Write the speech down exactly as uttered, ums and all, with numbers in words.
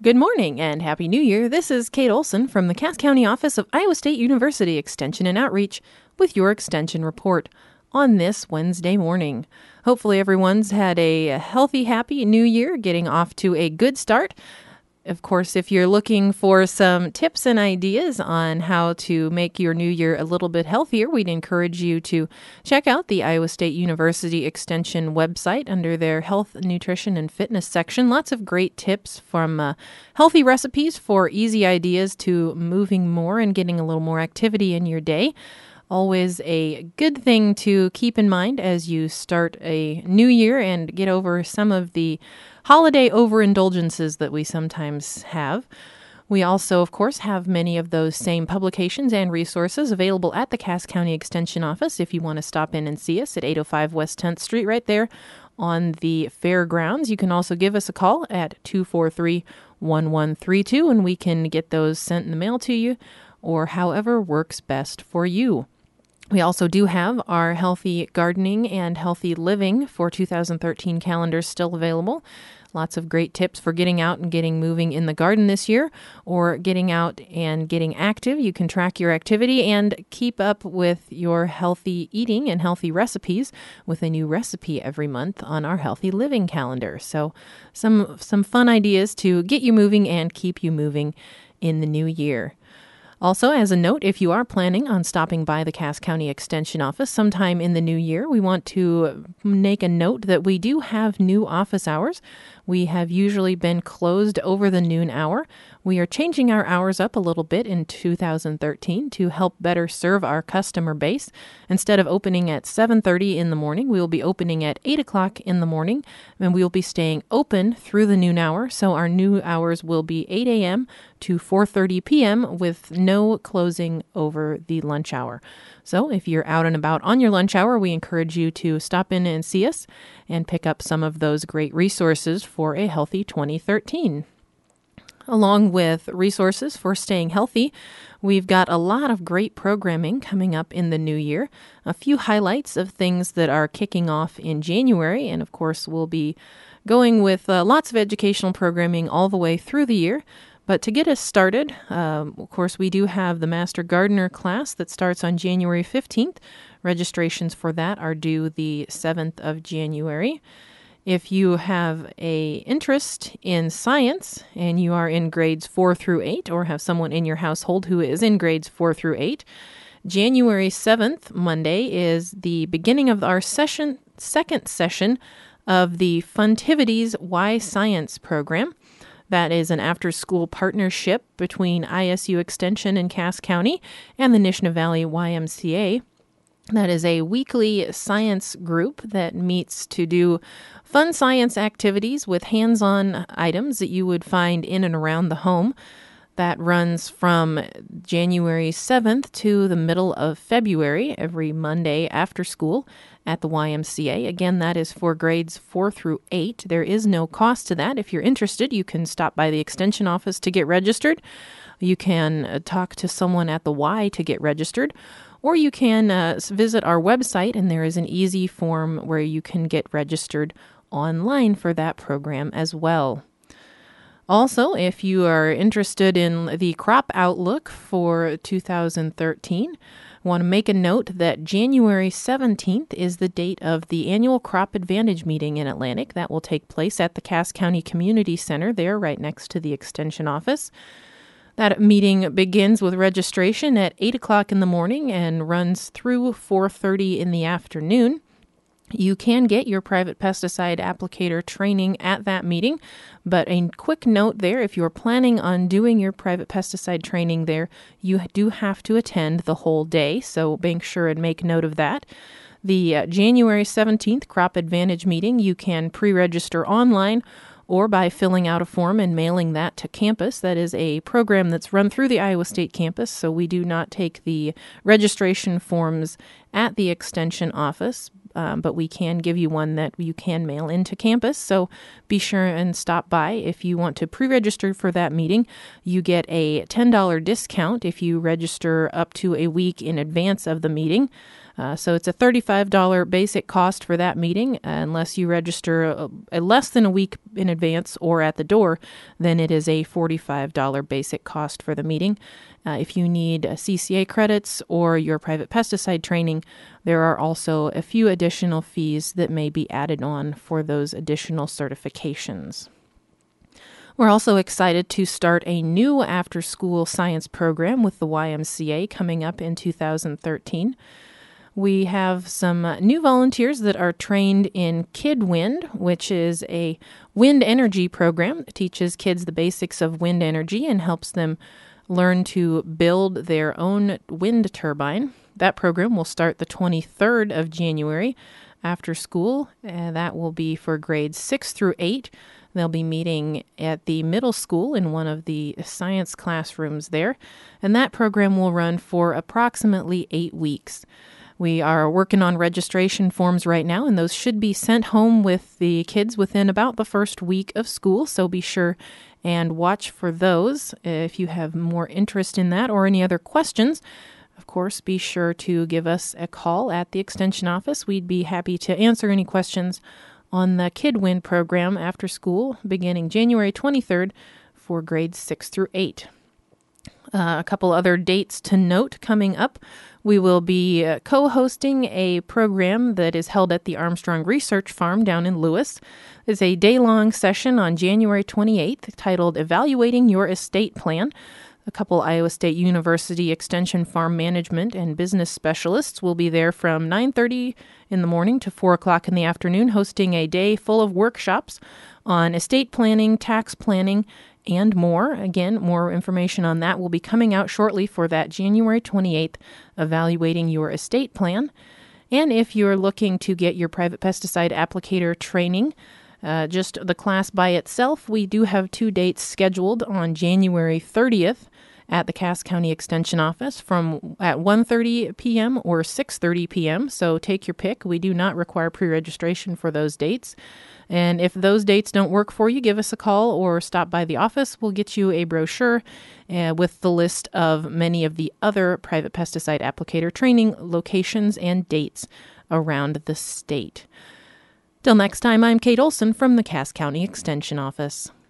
Good morning and Happy New Year. This is Kate Olson from the Cass County office of Iowa State University Extension and Outreach with your Extension Report on this Wednesday morning. Hopefully everyone's had a healthy, happy New Year, getting off to a good start. Of course, if you're looking for some tips and ideas on how to make your new year a little bit healthier, we'd encourage you to check out the Iowa State University Extension website under their Health, Nutrition, and Fitness section. Lots of great tips from uh, healthy recipes for easy ideas to moving more and getting a little more activity in your day. Always a good thing to keep in mind as you start a new year and get over some of the holiday overindulgences that we sometimes have. We also, of course, have many of those same publications and resources available at the Cass County Extension office if you want to stop in and see us at eight oh five West tenth Street right there on the fairgrounds. You can also give us a call at two four three, one one three two and we can get those sent in the mail to you or however works best for you. We also do have our Healthy Gardening and Healthy Living for two thousand thirteen calendars still available. Lots of great tips for getting out and getting moving in the garden this year or getting out and getting active. You can track your activity and keep up with your healthy eating and healthy recipes with a new recipe every month on our Healthy Living calendar. So some some fun ideas to get you moving and keep you moving in the new year. Also, as a note, if you are planning on stopping by the Cass County Extension office sometime in the new year, we want to make a note that we do have new office hours. We have usually been closed over the noon hour. We are changing our hours up a little bit in two thousand thirteen to help better serve our customer base. Instead of opening at seven thirty in the morning, we will be opening at eight o'clock in the morning, and we will be staying open through the noon hour. So our new hours will be eight a.m. to four thirty p.m. with no closing over the lunch hour. So if you're out and about on your lunch hour, we encourage you to stop in and see us and pick up some of those great resources for a healthy twenty thirteen. Along with resources for staying healthy, we've got a lot of great programming coming up in the new year. A few highlights of things that are kicking off in January, and of course we'll be going with uh, lots of educational programming all the way through the year. But to get us started, um, of course, we do have the Master Gardener class that starts on January fifteenth. Registrations for that are due the seventh of January. If you have a interest in science and you are in grades four through eight or have someone in your household who is in grades four through eight, January seventh, Monday, is the beginning of our session, second session of the Funtivities Why Science program. That is an after-school partnership between I S U Extension in Cass County and the Nishna Valley Y M C A. That is a weekly science group that meets to do fun science activities with hands-on items that you would find in and around the home. That runs from January seventh to the middle of February, every Monday after school at the Y M C A. Again, that is for grades four through eight. There is no cost to that. If you're interested, you can stop by the Extension office to get registered. You can uh, talk to someone at the Y to get registered. Or you can uh, visit our website, and there is an easy form where you can get registered online for that program as well. Also, if you are interested in the crop outlook for two thousand thirteen, I want to make a note that January seventeenth is the date of the annual Crop Advantage meeting in Atlantic. That will take place at the Cass County Community Center there, right next to the Extension office. That meeting begins with registration at eight o'clock in the morning and runs through four thirty in the afternoon. You can get your private pesticide applicator training at that meeting, but a quick note there, if you're planning on doing your private pesticide training there, you do have to attend the whole day, so make sure and make note of that. The uh, January seventeenth Crop Advantage meeting, you can pre-register online or by filling out a form and mailing that to campus. That is a program that's run through the Iowa State campus, so we do not take the registration forms at the Extension office, um, but we can give you one that you can mail into campus. So be sure and stop by. If you want to pre-register for that meeting, you get a ten dollars discount if you register up to a week in advance of the meeting. Uh, so it's a thirty-five dollars basic cost for that meeting. Unless you register a, a less than a week in advance or at the door, then it is a forty-five dollars basic cost for the meeting. Uh, if you need uh, C C A credits or your private pesticide training, there are also a few additional fees that may be added on for those additional certifications. We're also excited to start a new after-school science program with the Y M C A coming up in two thousand thirteen. We have some uh, new volunteers that are trained in KidWind, which is a wind energy program that teaches kids the basics of wind energy and helps them learn to build their own wind turbine. That program will start the twenty-third of January after school, and that will be for grades six through eight. They'll be meeting at the middle school in one of the science classrooms there, and that program will run for approximately eight weeks. We are working on registration forms right now, and those should be sent home with the kids within about the first week of school, so be sure and watch for those. If you have more interest in that or any other questions, of course, be sure to give us a call at the Extension office. We'd be happy to answer any questions on the KidWind program after school beginning January twenty-third for grades six through eight. Uh, a couple other dates to note coming up. We will be uh, co-hosting a program that is held at the Armstrong Research Farm down in Lewis. It's a day-long session on January twenty-eighth titled Evaluating Your Estate Plan. A couple Iowa State University Extension Farm Management and Business Specialists will be there from nine thirty in the morning to four o'clock in the afternoon, hosting a day full of workshops on estate planning, tax planning, and more. Again, more information on that will be coming out shortly for that January twenty-eighth Evaluating Your Estate Plan. And if you're looking to get your private pesticide applicator training, uh, just the class by itself, we do have two dates scheduled on January thirtieth at the Cass County Extension Office from at one thirty p.m. or six thirty p.m. So take your pick. We do not require pre-registration for those dates. And if those dates don't work for you, give us a call or stop by the office. We'll get you a brochure uh, with the list of many of the other private pesticide applicator training locations and dates around the state. Till next time, I'm Kate Olson from the Cass County Extension Office.